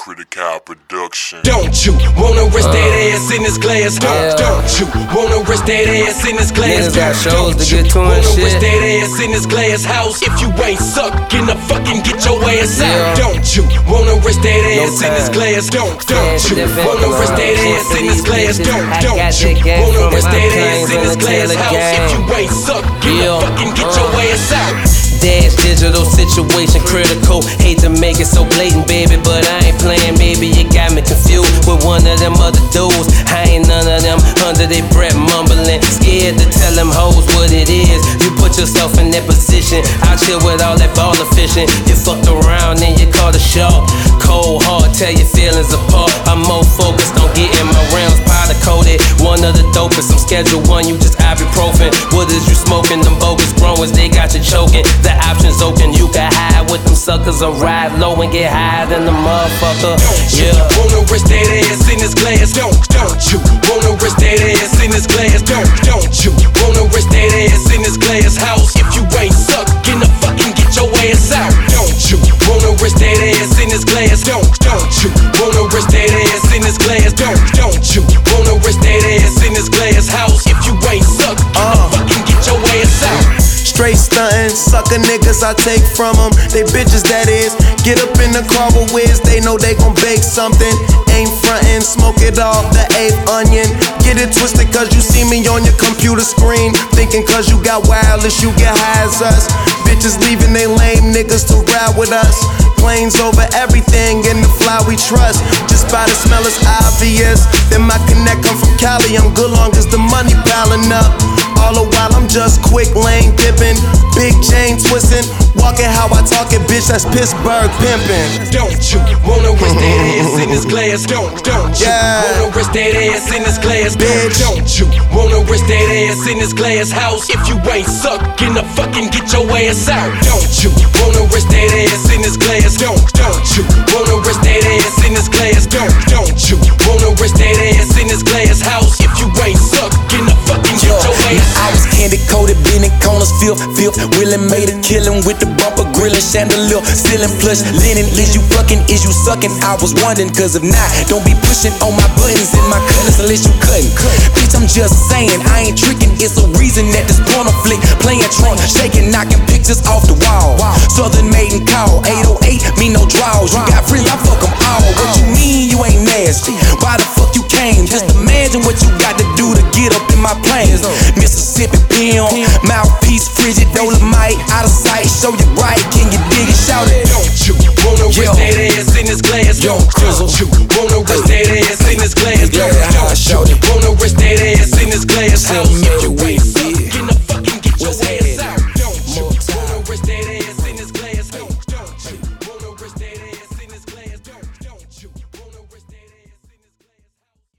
Critical production. Don't you wanna rest that ass in this glass? Don't you wanna rest that ass in this glass? Don't you wanna rest that ass in this glass house? If you ain't suckin' the fucking get your ass out. Don't you wanna rest that ass in this glass? Don't you wanna rest that ass in this glass? Don't you wanna rest that ass in this glass house? If you ain't suckin' the fucking get your ass out. Dash digital situation critical. Hate to make it so blatant, baby, but I ain't playing. Maybe you got me confused with one of them other dudes. I ain't none of them under their breath mumbling, scared to tell them hoes what it is. You put yourself in that position. Out here with all that baller fishing. You fucked around and you caught a shark. Cold hard, tear your feelings apart. I'm more focused on getting my rounds powder coated. One of the dopest. I'm schedule one, you just ibuprofen. What is you smoking? Them bogus growers, they got you choking. The options open, you can hide with them suckers or ride low and get higher than the motherfucker. Don't you wanna rest that ass in this glass? Don't you wanna rest that ass in this glass? Don't you wanna rest that ass in this glass house? If you ain't suckin' the fucking get your ass out. Don't you wanna rest that ass in this glass? Don't you wanna rest that ass in this glass? Don't you wanna rest that ass in this glass house? If you ain't suckin' the fucking get your ass out. Straight stuntin', sucker niggas I take from them. They bitches that is. Get up in the car with whiz, they know they gon' bake something. Ain't frontin', smoke it off the 8th onion. Get it twisted cause you see me on your computer screen. Thinking cause you got wireless you get high as us. Bitches leaving they lame niggas to ride with us. Planes over everything and the fly we trust. Just by the smell it's obvious. Then my connect come from Cali, I'm good long as the money piling up. All the while I'm just quick lane dipping, big chain twisting, walking how I talk it, bitch, that's Pittsburgh pimpin'. Don't you wanna rest that ass in this glass? Don't you wanna rest that ass in this glass? Bitch. Don't you wanna rest that ass in this glass house? If you ain't suckin' the fucking get your ass out. Don't you wanna rest that ass in this glass? Don't you wanna rest that ass in this glass? Don't you wanna rest that ass in this glass house? If you ain't suckin' the fucking get your ass out. I was candy coated, been in corners, filth. Willie made a killing with the bumper, grillin', chandelier, ceiling plush, linen. Is you fucking, is you sucking? I was wondering, cause if not, don't be pushing on my buttons and my cutters unless you cutting. Bitch, I'm just saying, I ain't tricking. It's a reason that this porno flick playing trunk, shaking, knocking pictures off the wall. Southern maiden call, 808, me no draws. You got free, I fuck them all. What you mean you ain't nasty? Why the fuck you came? Just imagine what you got to do to get up in my plans. Mississippi pimp, mouthpiece, frigid, Dolomite, out of sight, show you right. Can you dig it? Shout it. Don't you wanna rest that ass in this glass? Don't you wanna rest that ass in this glass? Don't you wanna rest that ass in this glass house?